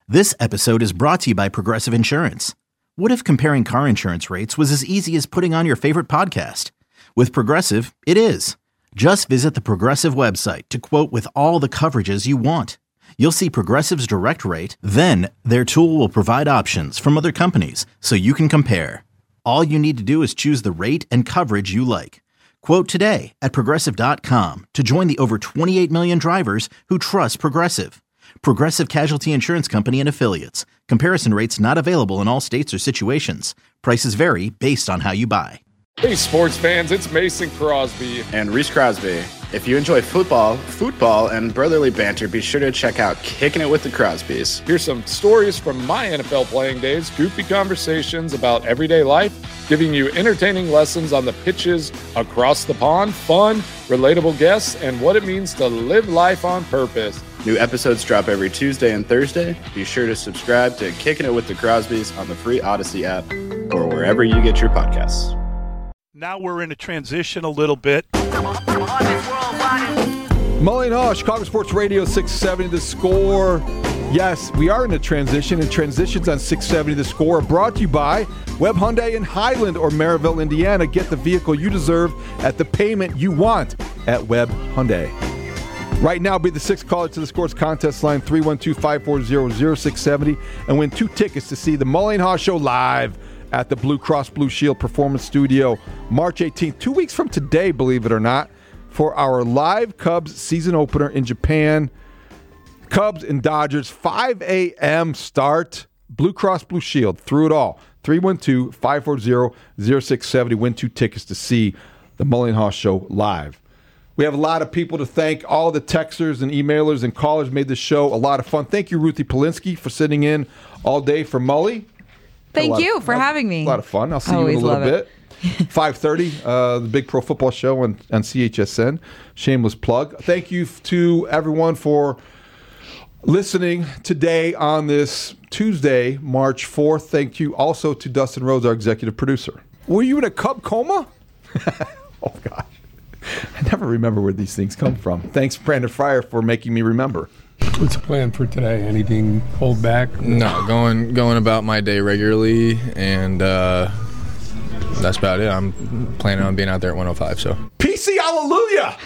This episode is brought to you by Progressive Insurance. What if comparing car insurance rates was as easy as putting on your favorite podcast? With Progressive, it is. Just visit the Progressive website to quote with all the coverages you want. You'll see Progressive's direct rate, then their tool will provide options from other companies so you can compare. All you need to do is choose the rate and coverage you like. Quote today at Progressive.com to join the over 28 million drivers who trust Progressive. Progressive Casualty Insurance Company and Affiliates. Comparison rates not available in all states or situations. Prices vary based on how you buy. Hey sports fans, it's Mason Crosby. And Reese Crosby. If you enjoy football, and brotherly banter, be sure to check out Kicking It with the Crosbys. Here's some stories from my NFL playing days, goofy conversations about everyday life, giving you entertaining lessons on the pitches across the pond, fun, relatable guests, and what it means to live life on purpose. New episodes drop every Tuesday and Thursday. Be sure to subscribe to Kicking It with the Crosbys on the free Odyssey app or wherever you get your podcasts. Now we're in a transition a little bit. Mully and Haw, Chicago Sports Radio 670 The Score. Yes, we are in a transition, and transitions on 670 The Score are brought to you by Webb Hyundai in Highland or Maryville, Indiana. Get the vehicle you deserve at the payment you want at Webb Hyundai. Right now, be the sixth caller to the Scores contest line, 312-540-0670, and win 2 tickets to see the Mully and Haw Show live at the Blue Cross Blue Shield Performance Studio, March 18th, 2 weeks from today, believe it or not, for our live Cubs season opener in Japan. Cubs and Dodgers, 5 a.m. start. Blue Cross Blue Shield, through it all. 312-540-0670, win 2 tickets to see the Mully and Haw Show live. We have a lot of people to thank. All the texters and emailers and callers made this show a lot of fun. Thank you, Ruthie Polinsky, for sitting in all day for Mully. Thank you for having me. A lot of fun. I'll see you in a little bit. 5:30, the Big Pro Football Show on CHSN. Shameless plug. Thank you to everyone for listening today on this Tuesday, March 4th. Thank you also to Dustin Rhodes, our executive producer. Were you in a Cub coma? Oh, gosh. I never remember where these things come from. Thanks, Brandon Fryer, for making me remember. What's the plan for today? Anything hold back? No, going about my day regularly, and that's about it. I'm planning on being out there at 105. So PC, hallelujah!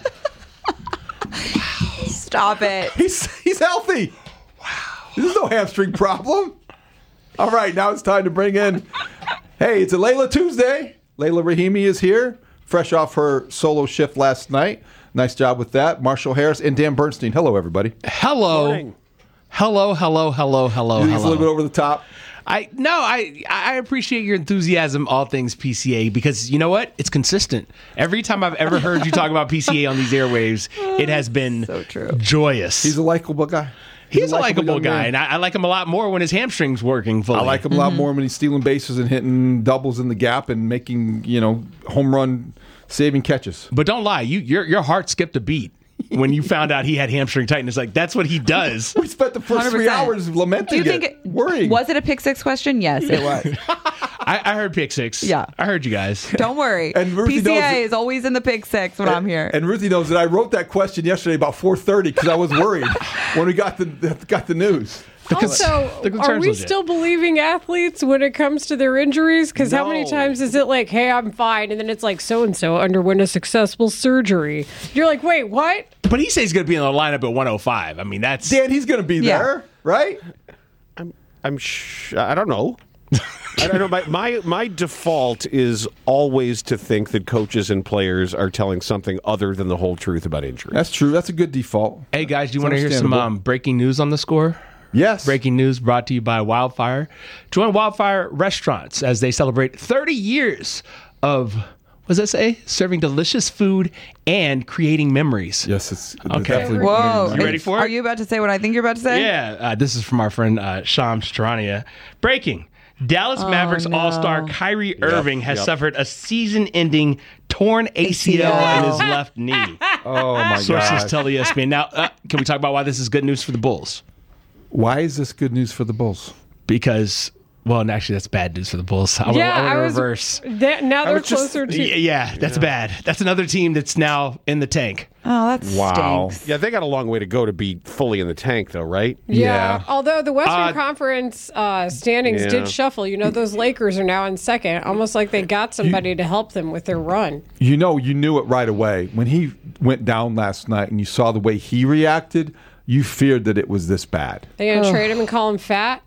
Stop it. He's healthy. Wow. There's no hamstring problem. All right, now it's time to bring in. Hey, it's a Layla Tuesday. Layla Rahimi is here, fresh off her solo shift last night. Nice job with that. Marshall Harris and Dan Bernstein. Hello, everybody. Hello. Morning. Hello. You think it's a little bit over the top? I appreciate your enthusiasm, all things PCA, because you know what? It's consistent. Every time I've ever heard you talk about PCA on these airwaves, it has been so true. Joyous. He's a likable guy. He's a likable guy, and I like him a lot more when his hamstring's working fully. I like him a lot more when he's stealing bases and hitting doubles in the gap and making, home run saving catches. But don't lie, your heart skipped a beat when you found out he had hamstring tightness. Like, that's what he does. We spent the first 3 hours lamenting worrying. Was it a pick six question? Yes, it was. I heard pick six. Yeah. I heard you guys. Don't worry. And Ruthie PCA is always in the pick six when I'm here. And Ruthie knows that I wrote that question yesterday about 4:30 because I was worried when we got the news. Also, are we still believing athletes when it comes to their injuries? Because how many times is it like, hey, I'm fine, and then it's like, so-and-so underwent a successful surgery. You're like, wait, what? But he says he's going to be in the lineup at 105. I mean, that's... Dan, he's going to be there, right? I don't know. I don't know. My default is always to think that coaches and players are telling something other than the whole truth about injury. That's true. That's a good default. Hey, guys, do you want to hear some breaking news on the Score? Yes. Breaking news brought to you by Wildfire. Join Wildfire Restaurants as they celebrate 30 years of, what does that say? Serving delicious food and creating memories. Yes, it's okay. Definitely. Whoa. You ready for it? Are you about to say what I think you're about to say? Yeah. This is from our friend Sham Strania. Breaking. Dallas Mavericks All-Star Kyrie Irving has suffered a season-ending torn ACL in his left knee. Oh, my God. Sources tell ESPN. Now, can we talk about why this is good news for the Bulls? Why is this good news for the Bulls? Because Well, actually, that's bad news for the Bulls. I want to reverse. Now they're closer to. Yeah, that's bad. That's another team that's now in the tank. Oh, that stinks. Yeah, they got a long way to go to be fully in the tank, though, right? Yeah. Although the Western Conference standings did shuffle. Those Lakers are now in second, almost like they got somebody to help them with their run. You knew it right away. When he went down last night and you saw the way he reacted, you feared that it was this bad. They going to trade him and call him fat?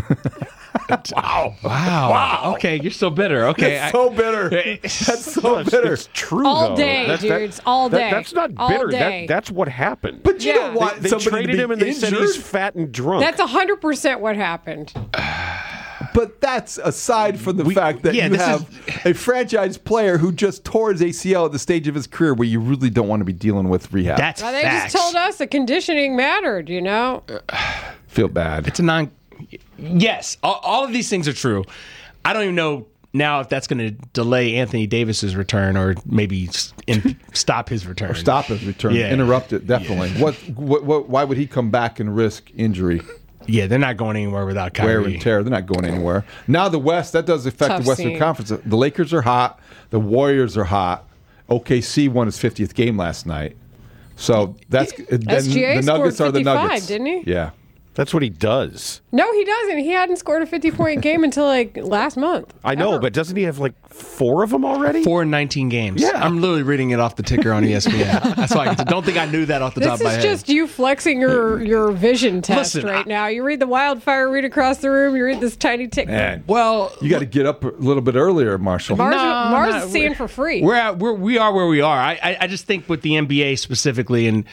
Wow. Okay, you're so bitter. Okay. That's so bitter. That's so bitter. It's true, all though. Day, dudes. All day. That's not bitter. That's what happened. But you don't want they somebody traded to be him and they injured. said he's fat and drunk. That's 100% what happened. But that's aside from the fact that you have a franchise player who just tore his ACL at the stage of his career where you really don't want to be dealing with rehab. That's they just told us the conditioning mattered, Feel bad. It's a Yes, all of these things are true. I don't even know now if that's going to delay Anthony Davis's return or maybe stop his return. Or stop his return. Yeah. Interrupt it, definitely. Yeah. Why would he come back and risk injury? Yeah, they're not going anywhere without Kyrie. Wear and tear. They're not going anywhere. Now the West, that does affect Tough the Western scene. Conference. The Lakers are hot. The Warriors are hot. OKC won his 50th game last night. So that's SGA the Nuggets scored are the 55, Nuggets. didn't he? Yeah. That's what he does. No, he doesn't. He hadn't scored a 50-point game until last month. I know, but doesn't he have 4 of them already? 4 in 19 games. Yeah. I'm literally reading it off the ticker on ESPN. That's why I don't think I knew that off the top of my head. This is just you flexing your vision test Listen, right now. You read the wildfire read across the room. You read this tiny tick. Man, well, you got to get up a little bit earlier, Marshall. Mars is seeing for free. We are where we are. I just think with the NBA specifically and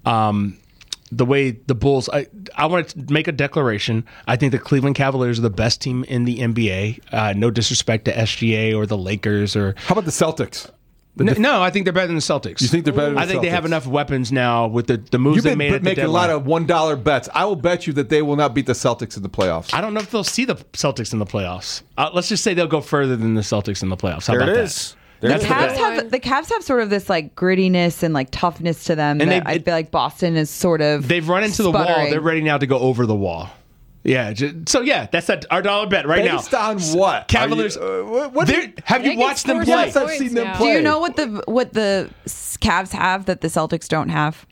the way the Bulls, I want to make a declaration. I think the Cleveland Cavaliers are the best team in the NBA. No disrespect to SGA or the Lakers or. How about the Celtics? No, I think they're better than the Celtics. You think they're better than the Celtics? I think they have enough weapons now with the moves You've they been made at the making a deadline. lot of $1 bets. I will bet you that they will not beat the Celtics in the playoffs. I don't know if they'll see the Celtics in the playoffs. Let's just say they'll go further than the Celtics in the playoffs. How There about it that? is. The Cavs have sort of this grittiness and toughness to them. And that I feel like Boston is sort of. They've run into the wall. sputtering. They're ready now to go over the wall. Yeah. That's our dollar bet right now. Based on what? Cavaliers. Have you watched them play? Yes, I've seen them play. Do you know what the Cavs have that the Celtics don't have?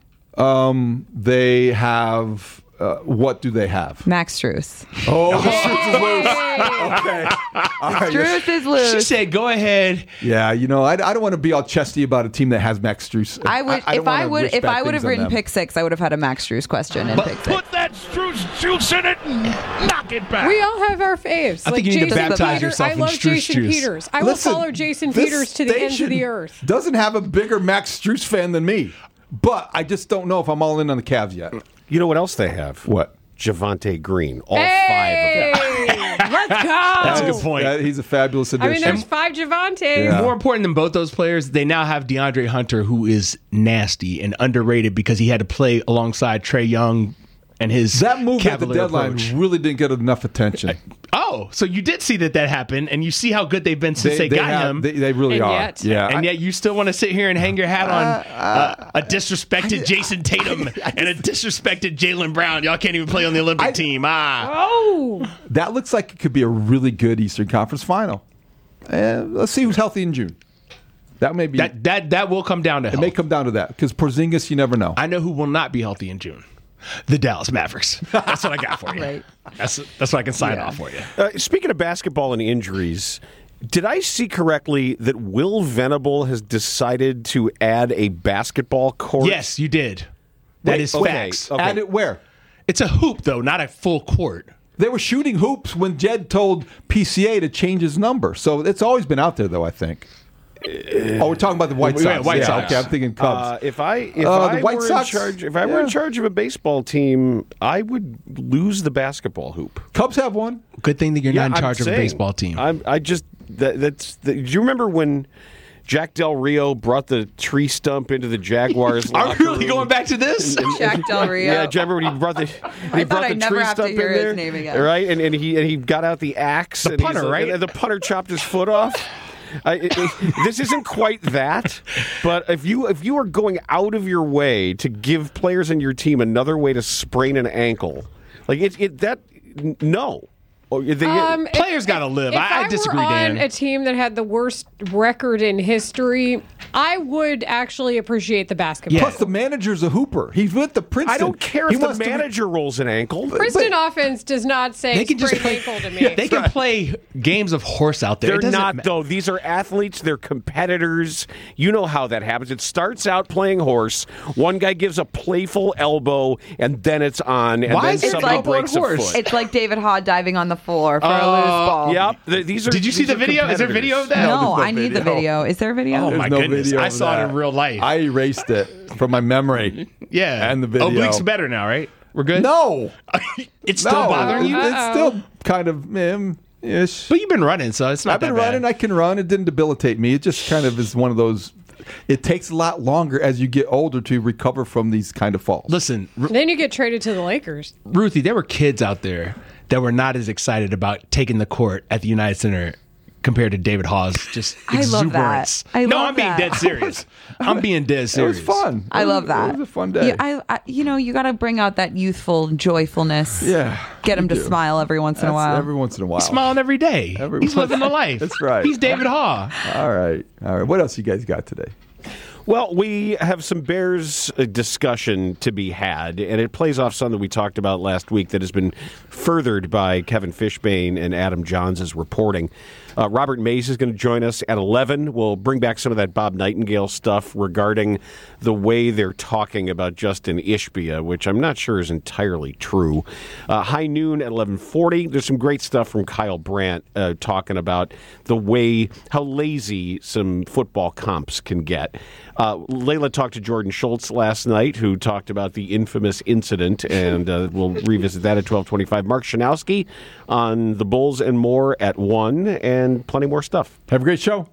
They have. What do they have? Max Strus. Oh, Strus is loose. Okay. All right, Strus is loose. She said, "Go ahead." Yeah, I don't want to be all chesty about a team that has Max Strus. I would don't wanna wish if bad I would things have on written them. pick 6, I would have had a Max Strus question in pick 6. Put that Strus juice in it and knock it back. We all have our faves. I think you need to Jason baptize Peters. yourself I in love Strus Jason juice. Peters. I Listen, will follow Jason this Peters to the ends of station the earth. Doesn't have a bigger Max Strus fan than me, but I just don't know if I'm all in on the Cavs yet. You know what else they have? What? Javonte Green. All 5 Hey, of them. let's go. That's a good point. He's a fabulous addition. I mean, there's 5 Javantes. Yeah. More important than both those players, they now have DeAndre Hunter, who is nasty and underrated because he had to play alongside Trae Young and his that move at the Cavalier deadline approach. really didn't get enough attention. Oh, so you did see that happened, and you see how good they've been since they got him. They really And are. yet- Yeah, And yet you still want to sit here and hang your hat on a disrespected Jason Tatum and a disrespected Jaylen Brown. Y'all can't even play on the Olympic team. Oh, that looks like it could be a really good Eastern Conference final. Let's see who's healthy in June. That may be That will come down to It health. may come down to that because Porzingis, you never know. I know who will not be healthy in June. The Dallas Mavericks. That's what I got for you. Right. That's what I can sign off for you. Speaking of basketball and injuries, did I see correctly that Will Venable has decided to add a basketball court? Yes, you did. That is facts. Okay. And it where? It's a hoop, though, not a full court. They were shooting hoops when Jed told PCA to change his number. So it's always been out there, though, I think. We're talking about the White Sox. Yeah, White Sox. Okay, I'm thinking Cubs. If I the White were Sox? in charge of a baseball team, I would lose the basketball hoop. Cubs have one. Good thing that you're not in I'm charge of a saying, baseball team. Do you remember when Jack Del Rio brought the tree stump into the Jaguars? Are we really going back to this? Jack Del Rio. Yeah, do you remember when he brought the I'd never tree have to stump hear in his there? name again. Right, and he got out the axe. The and punter, right? And the punter chopped his foot off. This isn't quite that, but if you are going out of your way to give players in your team another way to sprain an ankle, no. Players got to live. I disagree, Dan. If I were on a team that had the worst record in history, I would actually appreciate the basketball. Plus, the manager's a hooper. He's with the Princeton. I don't care if the manager rolls an ankle. Princeton offense does not say sprained ankle to me. They can play games of horse out there. They're not, though. These are athletes. They're competitors. You know how that happens. It starts out playing horse. One guy gives a playful elbow, and then it's on, and then somebody breaks a foot. It's like David Haw diving on the floor for a loose ball. Yep. Did you see the video? Is there video of that? No, I need the video. Is there a video? Oh, my goodness. I saw it in real life. I erased it from my memory. Yeah. And the video. Oblique's better now, right? We're good? No. It's still bothering you? It's still kind of ish. But you've been running, so it's not I've been running. I can run. It didn't debilitate me. It just kind of is one of those. It takes a lot longer as you get older to recover from these kind of falls. Listen. Then you get traded to the Lakers. Ruthie, there were kids out there that were not as excited about taking the court at the United Center compared to David Hawes. Just exuberance. I'm being dead serious. I'm being dead serious. It was fun. I love that. It was a fun day. Yeah, you got to bring out that youthful joyfulness. Yeah. Get him to smile every once in a while. Every once in a while. He's smiling every day. He's living the life. That's right. He's David Haw. All right. What else you guys got today? Well, we have some Bears discussion to be had, and it plays off something we talked about last week that has been furthered by Kevin Fishbane and Adam Johns' reporting. Robert Mays is going to join us at 11. We'll bring back some of that Bob Nightingale stuff regarding the way they're talking about Justin Ishbia, which I'm not sure is entirely true. High noon at 11:40. There's some great stuff from Kyle Brandt talking about how lazy some football comps can get. Layla talked to Jordan Schultz last night, who talked about the infamous incident, and we'll revisit that at 12:25. Mark Shanowski on the Bulls and more at 1, and plenty more stuff. Have a great show.